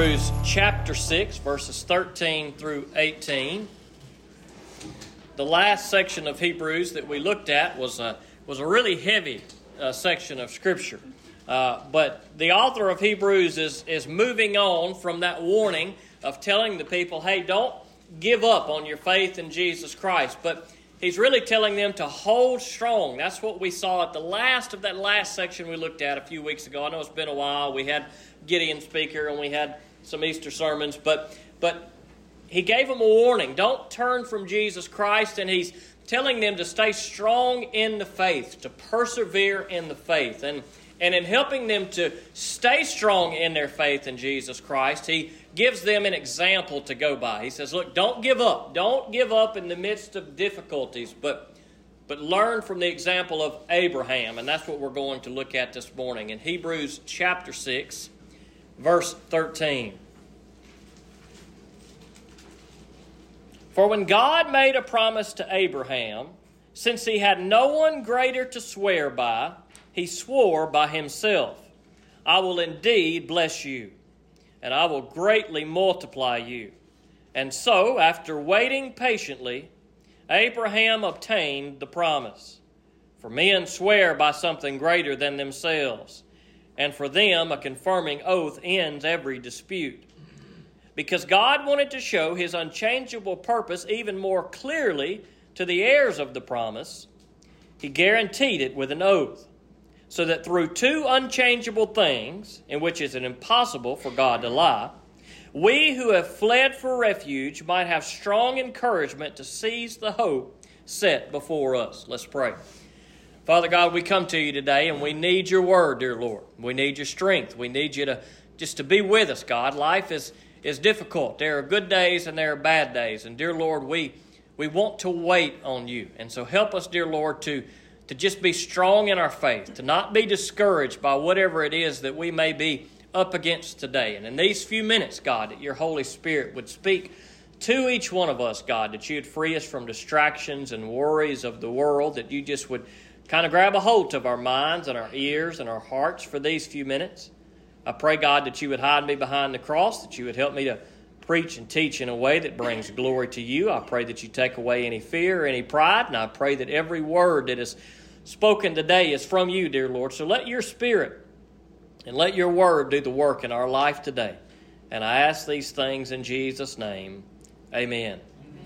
Hebrews chapter 6, verses 13 through 18. The last section of Hebrews that we looked at was a really heavy section of Scripture. But the author of Hebrews is moving on from that warning of telling the people, hey, don't give up on your faith in Jesus Christ. But he's really telling them to hold strong. That's what we saw at the last of that last section we looked at a few weeks ago. I know it's been a while. We had Gideon speaker and we had some Easter sermons. But he gave them a warning. Don't turn from Jesus Christ. And he's telling them to stay strong in the faith, to persevere in the faith. And in helping them to stay strong in their faith in Jesus Christ, he gives them an example to go by. He says, look, don't give up. Don't give up in the midst of difficulties, but learn from the example of Abraham. And that's what we're going to look at this morning in Hebrews chapter 6, verse 13. For when God made a promise to Abraham, since he had no one greater to swear by, he swore by himself, I will indeed bless you, and I will greatly multiply you. And so, after waiting patiently, Abraham obtained the promise. For men swear by something greater than themselves, and for them a confirming oath ends every dispute. Because God wanted to show his unchangeable purpose even more clearly to the heirs of the promise, he guaranteed it with an oath, so that through two unchangeable things, in which it is impossible for God to lie, we who have fled for refuge might have strong encouragement to seize the hope set before us. Let's pray. Father God, we come to you today and we need your word, dear Lord. We need your strength. We need you to just to be with us, God. Life is difficult. There are good days and there are bad days. And dear Lord, we want to wait on you. And so help us, dear Lord, to just be strong in our faith, to not be discouraged by whatever it is that we may be up against today. And in these few minutes, God, that your Holy Spirit would speak to each one of us, God, that you would free us from distractions and worries of the world, that you just would kind of grab a hold of our minds and our ears and our hearts for these few minutes. I pray, God, that you would hide me behind the cross, that you would help me to preach and teach in a way that brings glory to you. I pray that you take away any fear, any pride, and I pray that every word that is spoken today is from you, dear Lord. So let your Spirit and let your word do the work in our life today. And I ask these things in Jesus' name. Amen.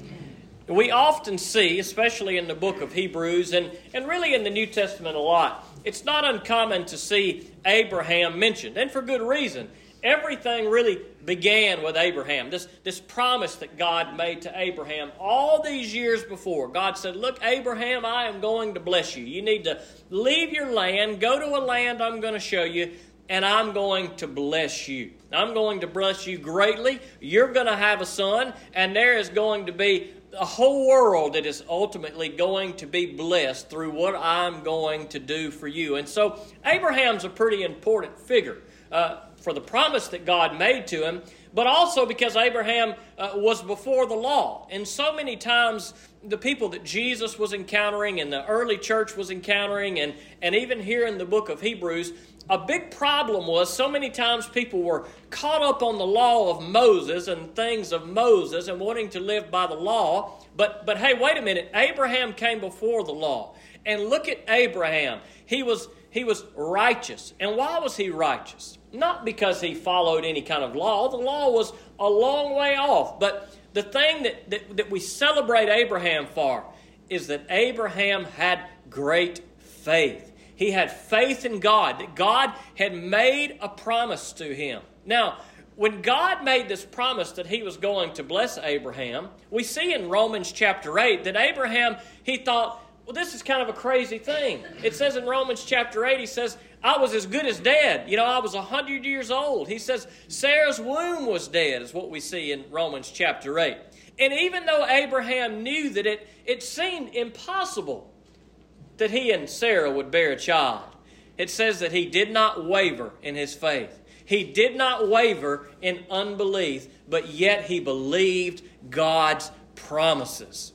We often see, especially in the book of Hebrews and really in the New Testament a lot, it's not uncommon to see Abraham mentioned, and for good reason. Everything really began with Abraham, this promise that God made to Abraham all these years before. God said, look, Abraham, I am going to bless you. You need to leave your land, go to a land I'm going to show you, and I'm going to bless you. I'm going to bless you greatly. You're going to have a son, and there is going to be a whole world that is ultimately going to be blessed through what I'm going to do for you. And so Abraham's a pretty important figure for the promise that God made to him, but also because Abraham was before the law. And so many times the people that Jesus was encountering and the early church was encountering, and even here in the book of Hebrews, a big problem was so many times people were caught up on the law of Moses and things of Moses and wanting to live by the law. But hey, wait a minute. Abraham came before the law. And look at Abraham. He was righteous. And why was he righteous? Not because he followed any kind of law. The law was a long way off. But the thing that we celebrate Abraham for is that Abraham had great faith. He had faith in God, that God had made a promise to him. Now, when God made this promise that he was going to bless Abraham, we see in Romans chapter 8 that Abraham, he thought, well, this is kind of a crazy thing. It says in Romans chapter 8, he says, I was as good as dead. I was 100 years old. He says, Sarah's womb was dead, is what we see in Romans chapter 8. And even though Abraham knew that it seemed impossible that he and Sarah would bear a child, it says that he did not waver in his faith. He did not waver in unbelief, but yet he believed God's promises.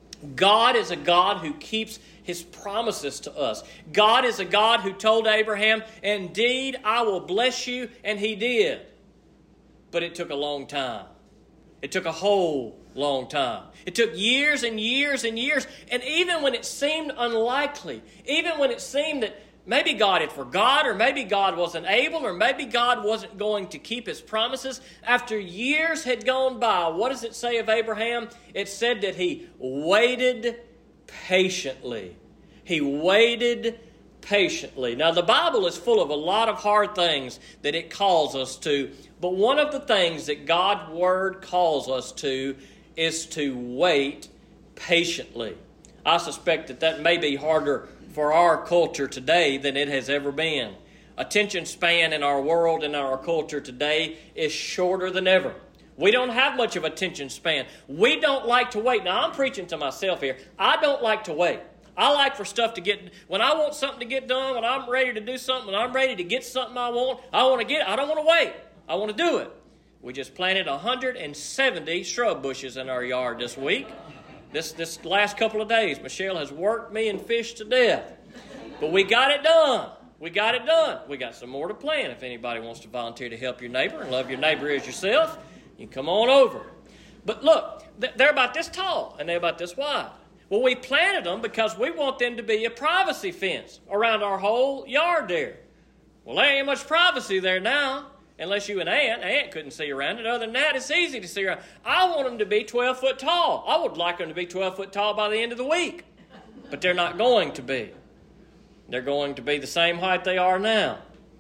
God is a God who keeps his promises to us. God is a God who told Abraham, indeed, I will bless you, and he did. but it took a long time. It took a whole long time. It took years and years and years. And even when it seemed unlikely, even when it seemed that maybe God had forgot, or maybe God wasn't able, or maybe God wasn't going to keep His promises, after years had gone by, what does it say of Abraham? It said that he waited patiently. He waited patiently. Now, the Bible is full of a lot of hard things that it calls us to, but one of the things that God's Word calls us to is to wait patiently. I suspect that may be harder for our culture today than it has ever been. Attention span in our world and our culture today is shorter than ever. We don't have much of attention span. We don't like to wait. Now, I'm preaching to myself here. I don't like to wait. I like for stuff to get, when I want something to get done, when I'm ready to do something, when I'm ready to get something I want to get it. I don't want to wait. I want to do it. We just planted 170 shrub bushes in our yard this week. This last couple of days, Michelle has worked me and fished to death. But we got it done. We got it done. We got some more to plant. If anybody wants to volunteer to help your neighbor and love your neighbor as yourself, you can come on over. But look, they're about this tall and they're about this wide. Well, we planted them because we want them to be a privacy fence around our whole yard there. Well, there ain't much privacy there now, unless you and Aunt. Aunt couldn't see around it. Other than that, it's easy to see around. I want them to be 12 foot tall. I would like them to be 12 foot tall by the end of the week. But they're not going to be. They're going to be the same height they are now.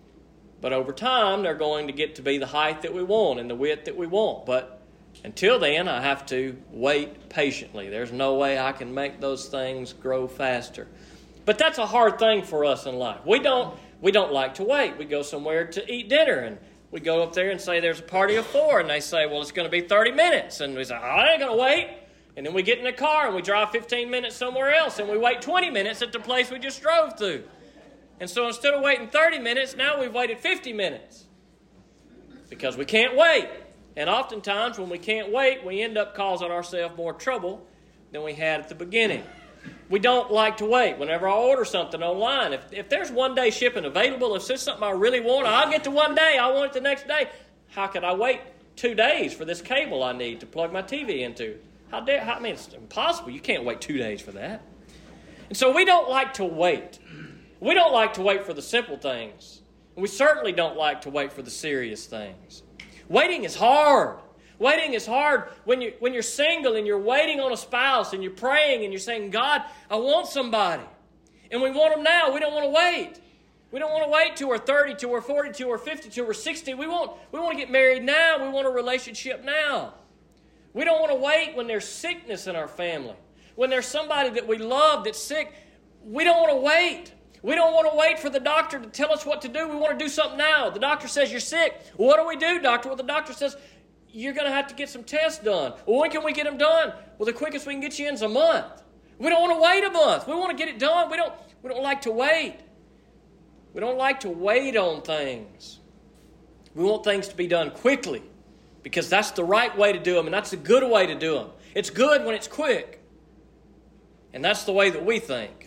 But over time, they're going to get to be the height that we want and the width that we want. But until then, I have to wait patiently. There's no way I can make those things grow faster. But that's a hard thing for us in life. We don't like to wait. We go somewhere to eat dinner, and we go up there and say there's a party of 4, and they say, well, it's going to be 30 minutes. And we say, I ain't going to wait. And then we get in the car, and we drive 15 minutes somewhere else, and we wait 20 minutes at the place we just drove to. And so instead of waiting 30 minutes, now we've waited 50 minutes because we can't wait. And oftentimes when we can't wait, we end up causing ourselves more trouble than we had at the beginning. We don't like to wait. Whenever I order something online, if there's one-day shipping available, if there's something I really want, I'll get to one day. I want it the next day. How could I wait 2 days for this cable I need to plug my TV into? I mean, it's impossible. You can't wait 2 days for that. And so we don't like to wait. We don't like to wait for the simple things. And we certainly don't like to wait for the serious things. Waiting is hard. Waiting is hard when you're single and you're waiting on a spouse and you're praying and you're saying, God, I want somebody. And we want them now. We don't want to wait. We don't want to wait till we're 30, till we're 40, till we're 50, till we're 60. We want to get married now. We want a relationship now. We don't want to wait when there's sickness in our family. When there's somebody that we love that's sick, we don't want to wait. We don't want to wait for the doctor to tell us what to do. We want to do something now. The doctor says you're sick. Well, what do we do, doctor? Well, the doctor says you're going to have to get some tests done. Well, when can we get them done? Well, the quickest we can get you in is a month. We don't want to wait a month. We want to get it done. We don't like to wait. We don't like to wait on things. We want things to be done quickly because that's the right way to do them and that's the good way to do them. It's good when it's quick. And that's the way that we think.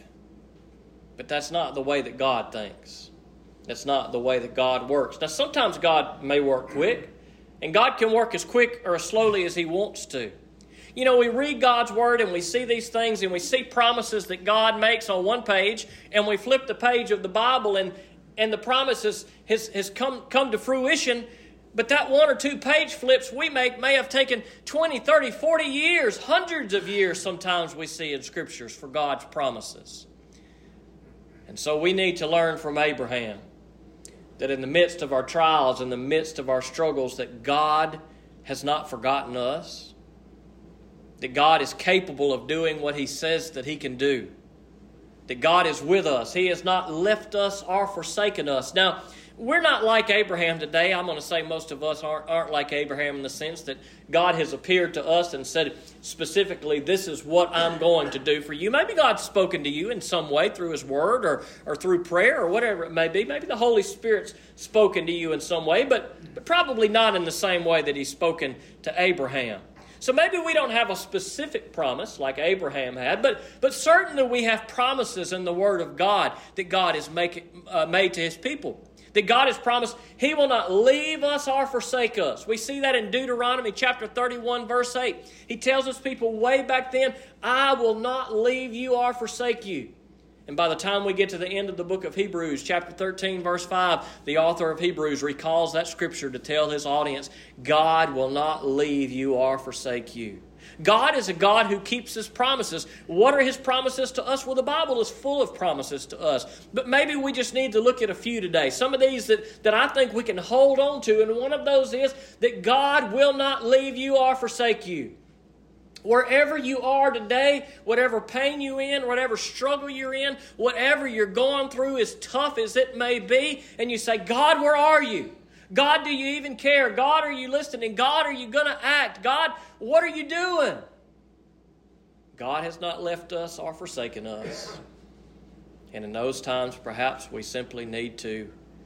But that's not the way that God thinks. That's not the way that God works. Now, sometimes God may work quick, and God can work as quick or as slowly as He wants to. You know, we read God's Word and we see these things and we see promises that God makes on one page, and we flip the page of the Bible and the promises has come to fruition. But that 1 or 2 page flips we make may have taken 20, 30, 40 years, hundreds of years sometimes we see in Scriptures for God's promises. And so we need to learn from Abraham that in the midst of our trials, in the midst of our struggles, that God has not forgotten us, that God is capable of doing what He says that He can do, that God is with us. He has not left us or forsaken us. Now, we're not like Abraham today. I'm going to say most of us aren't like Abraham in the sense that God has appeared to us and said specifically, this is what I'm going to do for you. Maybe God's spoken to you in some way through His Word or through prayer or whatever it may be. Maybe the Holy Spirit's spoken to you in some way, but probably not in the same way that He's spoken to Abraham. So maybe we don't have a specific promise like Abraham had, but certainly we have promises in the Word of God that God has made to His people. That God has promised He will not leave us or forsake us. We see that in Deuteronomy chapter 31, verse 8. He tells His people way back then, I will not leave you or forsake you. And by the time we get to the end of the book of Hebrews, chapter 13, verse 5, the author of Hebrews recalls that scripture to tell his audience, God will not leave you or forsake you. God is a God who keeps His promises. What are His promises to us? Well, the Bible is full of promises to us. But maybe we just need to look at a few today. Some of these that I think we can hold on to. And one of those is that God will not leave you or forsake you. Wherever you are today, whatever pain you're in, whatever struggle you're in, whatever you're going through, as tough as it may be, and you say, God, where are you? God, do you even care? God, are you listening? God, are you going to act? God, what are you doing? God has not left us or forsaken us. And in those times, perhaps we simply need to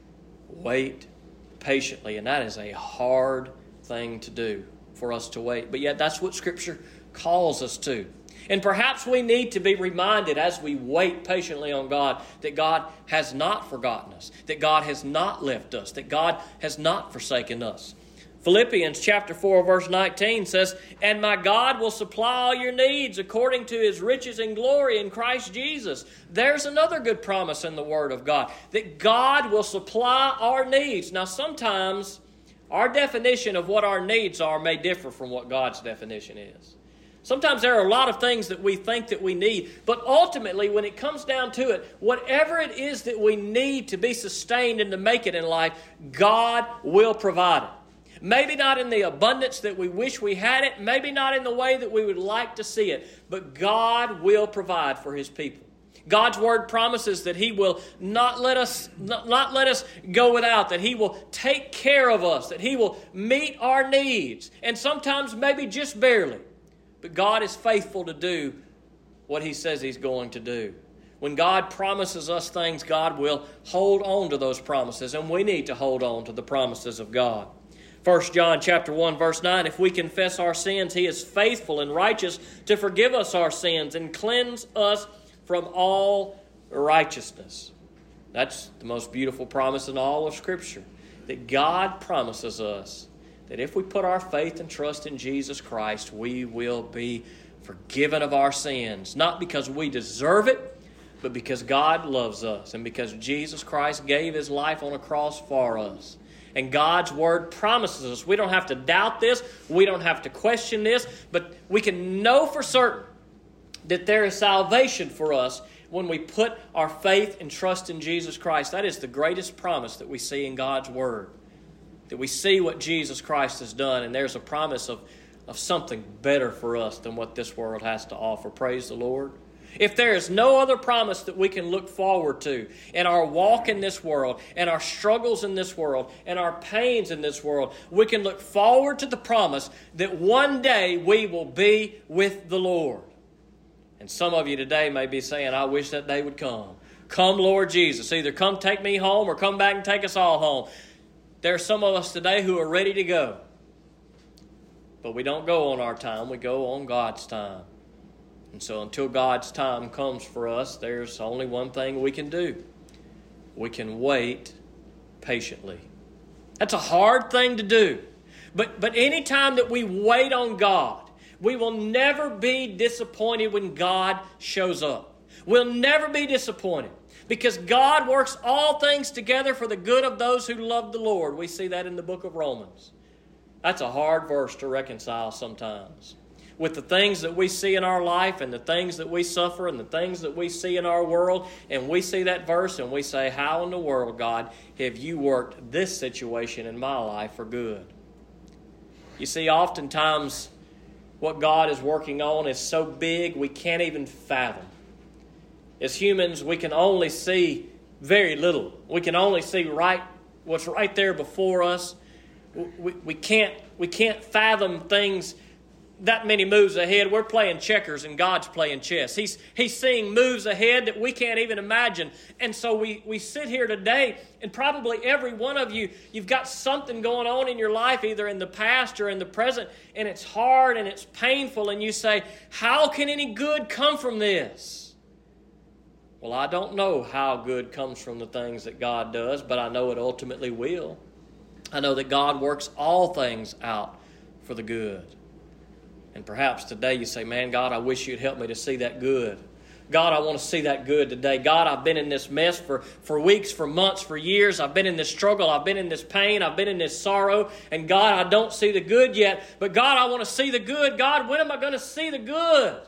wait patiently. And that is a hard thing to do, for us to wait. But yet that's what Scripture calls us to. And perhaps we need to be reminded as we wait patiently on God that God has not forgotten us, that God has not left us, that God has not forsaken us. Philippians chapter 4 verse 19 says, And my God will supply all your needs according to His riches and glory in Christ Jesus. There's another good promise in the Word of God, that God will supply our needs. Now sometimes our definition of what our needs are may differ from what God's definition is. Sometimes there are a lot of things that we think that we need, but ultimately when it comes down to it, whatever it is that we need to be sustained and to make it in life, God will provide it. Maybe not in the abundance that we wish we had it, maybe not in the way that we would like to see it, but God will provide for His people. God's Word promises that He will not let us go without, that He will take care of us, that He will meet our needs, and sometimes maybe just barely. But God is faithful to do what He says He's going to do. When God promises us things, God will hold on to those promises, and we need to hold on to the promises of God. 1 John chapter 1, verse 9, if we confess our sins, He is faithful and righteous to forgive us our sins and cleanse us from all righteousness. That's the most beautiful promise in all of Scripture, that God promises us that if we put our faith and trust in Jesus Christ, we will be forgiven of our sins. Not because we deserve it, but because God loves us and because Jesus Christ gave His life on a cross for us. And God's Word promises us. We don't have to doubt this. We don't have to question this. But we can know for certain that there is salvation for us when we put our faith and trust in Jesus Christ. That is the greatest promise that we see in God's Word. That we see what Jesus Christ has done, and there's a promise of something better for us than what this world has to offer. Praise the Lord. If there is no other promise that we can look forward to in our walk in this world, and our struggles in this world, and our pains in this world, we can look forward to the promise that one day we will be with the Lord. And some of you today may be saying, I wish that day would come. Come, Lord Jesus. Either come take me home or come back and take us all home. There are some of us today who are ready to go. But we don't go on our time. We go on God's time. And so until God's time comes for us, there's only one thing we can do. We can wait patiently. That's a hard thing to do. But any time that we wait on God, we will never be disappointed when God shows up. We'll never be disappointed because God works all things together for the good of those who love the Lord. We see that in the book of Romans. That's a hard verse to reconcile sometimes. With the things that we see in our life and the things that we suffer and the things that we see in our world, and we see that verse and we say, how in the world, God, have you worked this situation in my life for good? You see, oftentimes what God is working on is so big we can't even fathom. As humans, we can only see very little. We can only see what's right there before us. We can't fathom things that many moves ahead. We're playing checkers and God's playing chess. He's seeing moves ahead that we can't even imagine. And so we sit here today, and probably every one of you, you've got something going on in your life, either in the past or in the present, and it's hard and it's painful, and you say, how can any good come from this? Well, I don't know how good comes from the things that God does, but I know it ultimately will. I know that God works all things out for the good. And perhaps today you say, man, God, I wish you'd help me to see that good. God, I want to see that good today. God, I've been in this mess for weeks, for months, for years. I've been in this struggle. I've been in this pain. I've been in this sorrow. And God, I don't see the good yet. But God, I want to see the good. God, when am I going to see the good?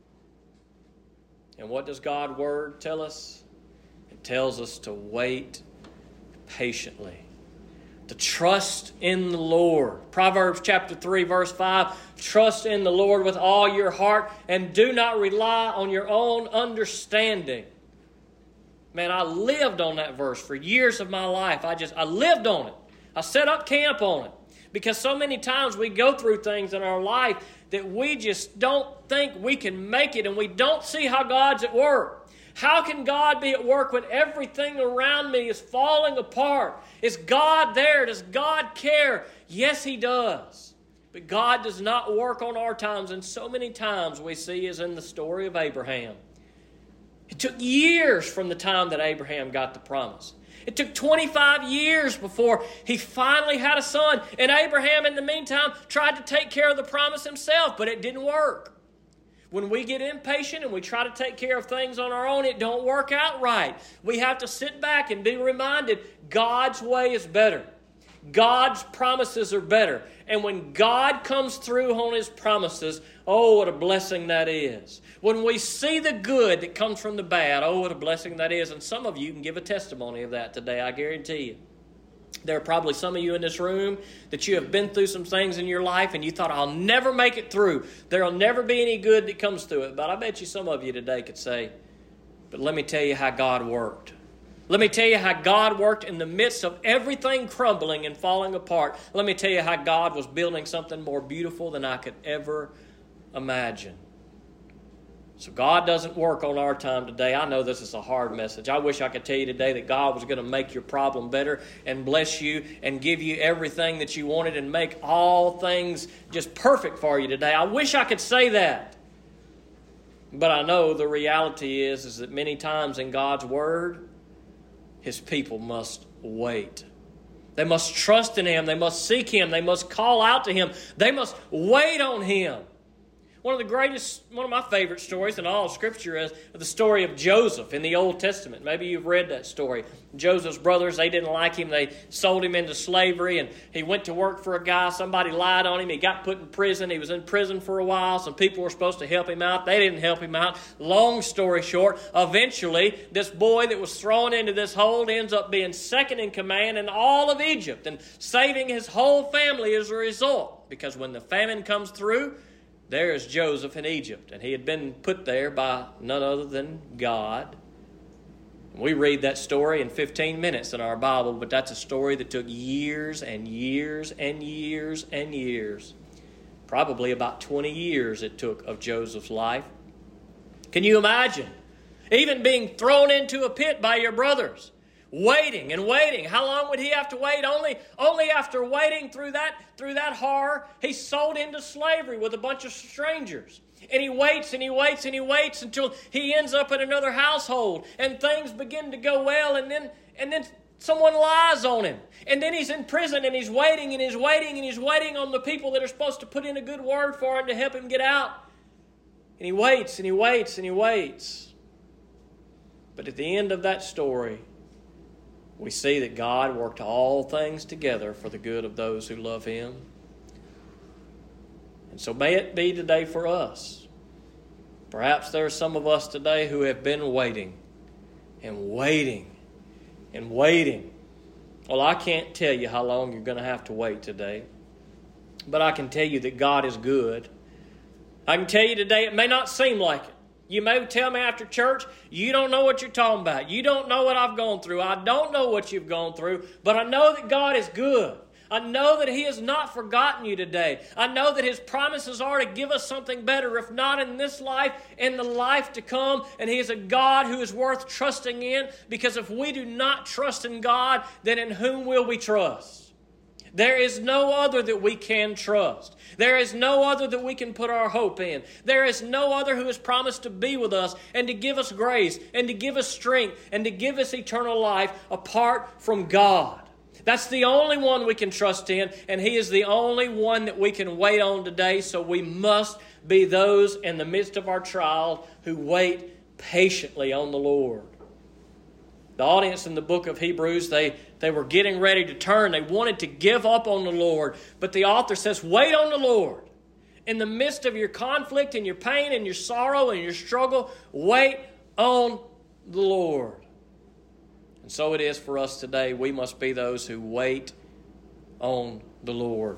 And what does God's Word tell us? It tells us to wait patiently, to trust in the Lord. Proverbs chapter 3, verse 5, trust in the Lord with all your heart and do not rely on your own understanding. Man, I lived on that verse for years of my life. I lived on it. I set up camp on it. Because so many times we go through things in our life that we just don't think we can make it, and we don't see how God's at work. How can God be at work when everything around me is falling apart? Is God there? Does God care? Yes, He does. But God does not work on our times, and so many times we see as in the story of Abraham. It took years from the time that Abraham got the promise. It took 25 years before he finally had a son. And Abraham, in the meantime, tried to take care of the promise himself, but it didn't work. When we get impatient and we try to take care of things on our own, it don't work out right. We have to sit back and be reminded God's way is better. God's promises are better. And when God comes through on His promises, oh, what a blessing that is. When we see the good that comes from the bad, oh, what a blessing that is. And some of you can give a testimony of that today, I guarantee you. There are probably some of you in this room that you have been through some things in your life and you thought, I'll never make it through. There will never be any good that comes through it. But I bet you some of you today could say, but let me tell you how God worked. Let me tell you how God worked in the midst of everything crumbling and falling apart. Let me tell you how God was building something more beautiful than I could ever imagine. So God doesn't work on our time today. I know this is a hard message. I wish I could tell you today that God was going to make your problem better and bless you and give you everything that you wanted and make all things just perfect for you today. I wish I could say that. But I know the reality is that many times in God's Word, His people must wait. They must trust in Him. They must seek Him. They must call out to Him. They must wait on Him. One of my favorite stories in all of Scripture is the story of Joseph in the Old Testament. Maybe you've read that story. Joseph's brothers, they didn't like him. They sold him into slavery, and he went to work for a guy. Somebody lied on him. He got put in prison. He was in prison for a while. Some people were supposed to help him out. They didn't help him out. Long story short, eventually, this boy that was thrown into this hole ends up being second in command in all of Egypt and saving his whole family as a result. Because when the famine comes through, there is Joseph in Egypt, and he had been put there by none other than God. We read that story in 15 minutes in our Bible, but that's a story that took years and years and years and years. Probably about 20 years it took of Joseph's life. Can you imagine? Even being thrown into a pit by your brothers. Waiting and waiting. How long would he have to wait? Only after waiting through that horror, he's sold into slavery with a bunch of strangers. And he waits and he waits and he waits until he ends up in another household. And things begin to go well, and then someone lies on him. And then he's in prison and he's waiting and he's waiting and he's waiting on the people that are supposed to put in a good word for him to help him get out. And he waits and he waits and he waits. But at the end of that story, we see that God worked all things together for the good of those who love Him. And so may it be today for us. Perhaps there are some of us today who have been waiting and waiting and waiting. Well, I can't tell you how long you're going to have to wait today. But I can tell you that God is good. I can tell you today it may not seem like it. You may tell me after church, you don't know what you're talking about. You don't know what I've gone through. I don't know what you've gone through, but I know that God is good. I know that He has not forgotten you today. I know that His promises are to give us something better, if not in this life, in the life to come. And He is a God who is worth trusting in, because if we do not trust in God, then in whom will we trust? There is no other that we can trust. There is no other that we can put our hope in. There is no other who has promised to be with us and to give us grace and to give us strength and to give us eternal life apart from God. That's the only one we can trust in, and He is the only one that we can wait on today. So we must be those in the midst of our trial who wait patiently on the Lord. The audience in the book of Hebrews, they were getting ready to turn. They wanted to give up on the Lord. But the author says, wait on the Lord. In the midst of your conflict and your pain and your sorrow and your struggle, wait on the Lord. And so it is for us today. We must be those who wait on the Lord.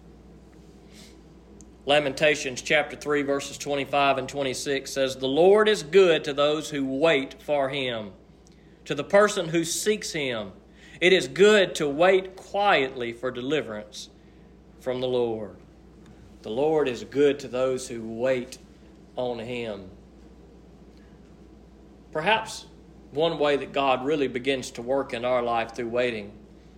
Lamentations chapter 3, verses 25 and 26 says, the Lord is good to those who wait for Him. To the person who seeks Him, it is good to wait quietly for deliverance from the Lord. The Lord is good to those who wait on Him. Perhaps one way that God really begins to work in our life through waiting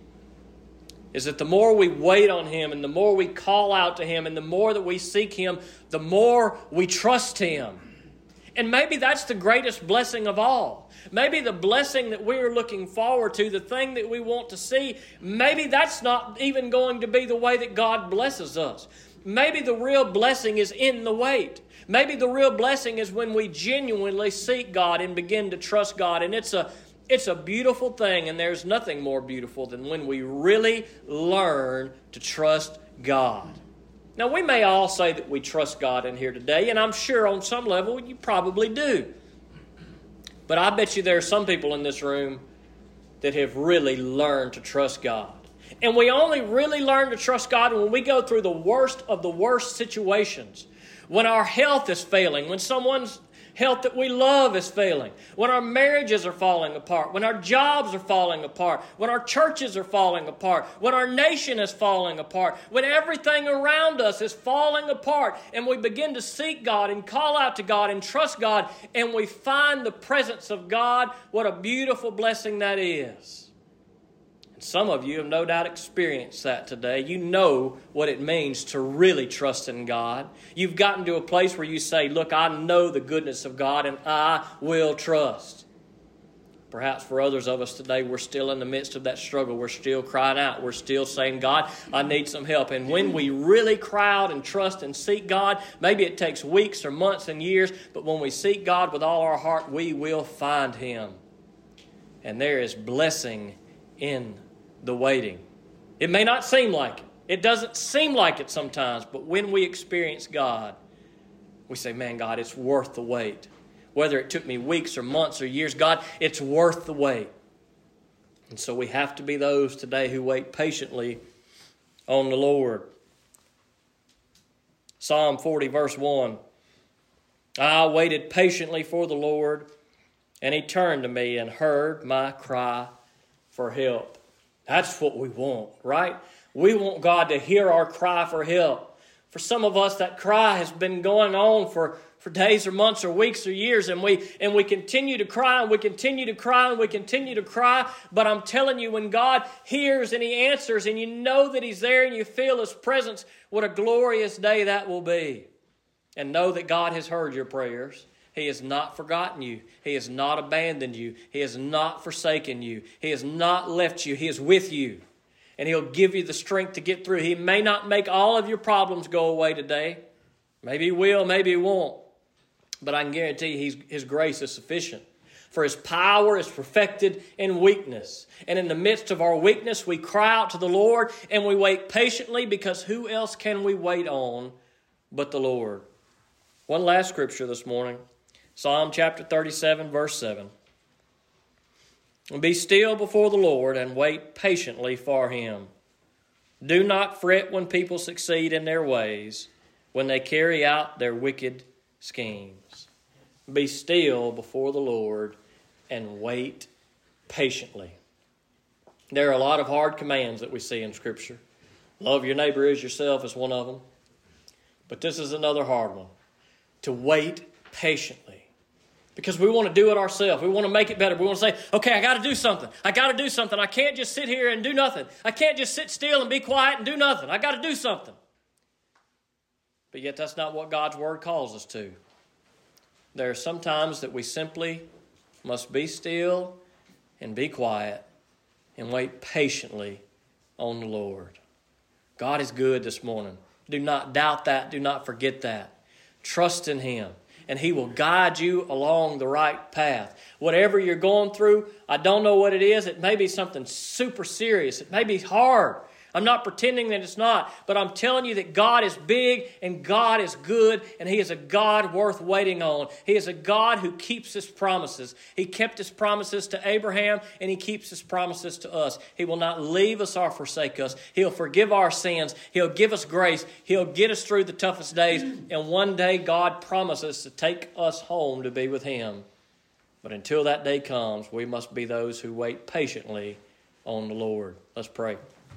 is that the more we wait on Him and the more we call out to Him and the more that we seek Him, the more we trust Him. And maybe that's the greatest blessing of all. Maybe the blessing that we're looking forward to, the thing that we want to see, maybe that's not even going to be the way that God blesses us. Maybe the real blessing is in the wait. Maybe the real blessing is when we genuinely seek God and begin to trust God. And it's a beautiful thing, and there's nothing more beautiful than when we really learn to trust God. Now, we may all say that we trust God in here today, and I'm sure on some level you probably do. But I bet you there are some people in this room that have really learned to trust God. And we only really learn to trust God when we go through the worst of the worst situations. When our health is failing, when someone's health that we love is failing, when our marriages are falling apart, when our jobs are falling apart, when our churches are falling apart, when our nation is falling apart, when everything around us is falling apart, and we begin to seek God and call out to God and trust God, and we find the presence of God, what a beautiful blessing that is. Some of you have no doubt experienced that today. You know what it means to really trust in God. You've gotten to a place where you say, look, I know the goodness of God and I will trust. Perhaps for others of us today, we're still in the midst of that struggle. We're still crying out. We're still saying, God, I need some help. And when we really cry out and trust and seek God, maybe it takes weeks or months and years, but when we seek God with all our heart, we will find Him. And there is blessing in the waiting. It may not seem like it. It doesn't seem like it sometimes, but when we experience God, we say, man, God, it's worth the wait. Whether it took me weeks or months or years, God, it's worth the wait. And so we have to be those today who wait patiently on the Lord. Psalm 40, verse 1. I waited patiently for the Lord, and He turned to me and heard my cry for help. That's what we want, right? We want God to hear our cry for help. For some of us, that cry has been going on for days or months or weeks or years, and we continue to cry and we continue to cry and we continue to cry. But I'm telling you, when God hears and He answers and you know that He's there and you feel His presence, what a glorious day that will be. And know that God has heard your prayers. He has not forgotten you. He has not abandoned you. He has not forsaken you. He has not left you. He is with you. And He'll give you the strength to get through. He may not make all of your problems go away today. Maybe He will, maybe He won't. But I can guarantee you His grace is sufficient. For His power is perfected in weakness. And in the midst of our weakness, we cry out to the Lord and we wait patiently, because who else can we wait on but the Lord? One last scripture this morning. Psalm chapter 37, verse 7. Be still before the Lord and wait patiently for Him. Do not fret when people succeed in their ways, when they carry out their wicked schemes. Be still before the Lord and wait patiently. There are a lot of hard commands that we see in Scripture. Love your neighbor as yourself is one of them. But this is another hard one. To wait patiently. Because we want to do it ourselves. We want to make it better. We want to say, okay, I got to do something. I got to do something. I can't just sit here and do nothing. I can't just sit still and be quiet and do nothing. I got to do something. But yet that's not what God's Word calls us to. There are some times that we simply must be still and be quiet and wait patiently on the Lord. God is good this morning. Do not doubt that. Do not forget that. Trust in Him, and He will guide you along the right path. Whatever you're going through, I don't know what it is. It may be something super serious. It may be hard. I'm not pretending that it's not, but I'm telling you that God is big and God is good, and He is a God worth waiting on. He is a God who keeps His promises. He kept His promises to Abraham, and He keeps His promises to us. He will not leave us or forsake us. He'll forgive our sins. He'll give us grace. He'll get us through the toughest days, and one day God promises to take us home to be with Him. But until that day comes, we must be those who wait patiently on the Lord. Let's pray.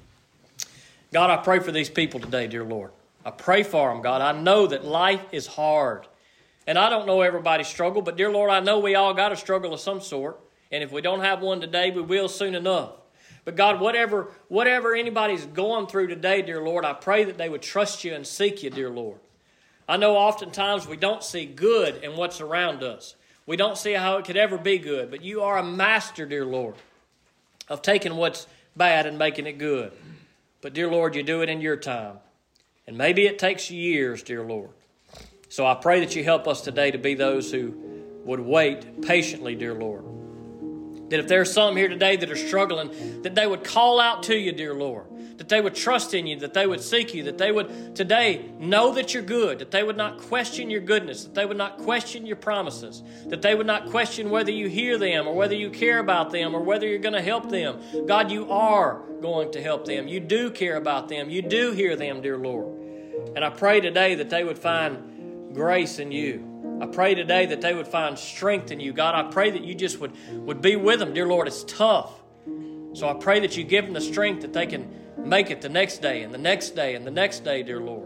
God, I pray for these people today, dear Lord. I pray for them, God. I know that life is hard. And I don't know everybody's struggle, but dear Lord, I know we all got a struggle of some sort. And if we don't have one today, we will soon enough. But God, whatever anybody's going through today, dear Lord, I pray that they would trust you and seek you, dear Lord. I know oftentimes we don't see good in what's around us. We don't see how it could ever be good. But you are a master, dear Lord, of taking what's bad and making it good. But, dear Lord, you do it in your time. And maybe it takes years, dear Lord. So I pray that you help us today to be those who would wait patiently, dear Lord. That if there's some here today that are struggling, that they would call out to you, dear Lord. That they would trust in you, that they would seek you, that they would today know that you're good, that they would not question your goodness, that they would not question your promises, that they would not question whether you hear them or whether you care about them or whether you're going to help them. God, you are going to help them. You do care about them. You do hear them, dear Lord. And I pray today that they would find grace in you. I pray today that they would find strength in you. God, I pray that you just would be with them. Dear Lord, it's tough. So I pray that you give them the strength that they can make it the next day and the next day and the next day, dear Lord.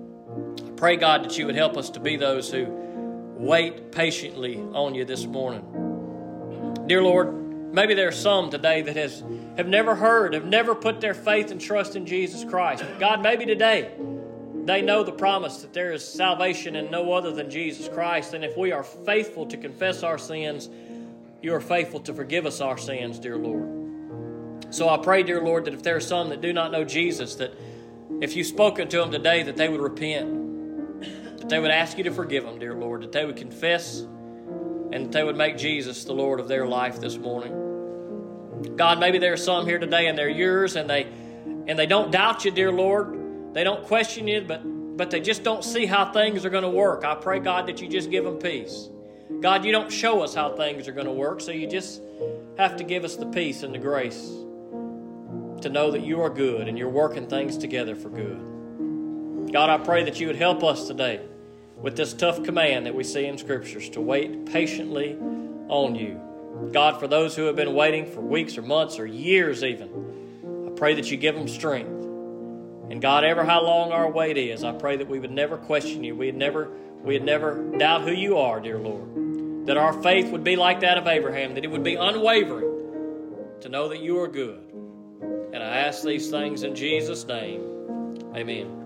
I pray, God, that you would help us to be those who wait patiently on you this morning. Dear Lord, maybe there are some today that have never heard, have never put their faith and trust in Jesus Christ. But God, maybe today they know the promise that there is salvation in no other than Jesus Christ. And if we are faithful to confess our sins, you are faithful to forgive us our sins, dear Lord. So I pray, dear Lord, that if there are some that do not know Jesus, that if you've spoken to them today, that they would repent, that they would ask you to forgive them, dear Lord, that they would confess, and that they would make Jesus the Lord of their life this morning. God, maybe there are some here today and they're yours, and they don't doubt you, dear Lord. They don't question you, but they just don't see how things are going to work. I pray, God, that you just give them peace. God, you don't show us how things are going to work, so you just have to give us the peace and the grace to know that you are good and you're working things together for good. God, I pray that you would help us today with this tough command that we see in Scriptures to wait patiently on you. God, for those who have been waiting for weeks or months or years even, I pray that you give them strength. And God, ever how long our wait is, I pray that we would never question you. We'd never doubt who you are, dear Lord. That our faith would be like that of Abraham, that it would be unwavering to know that you are good. And I ask these things in Jesus' name. Amen.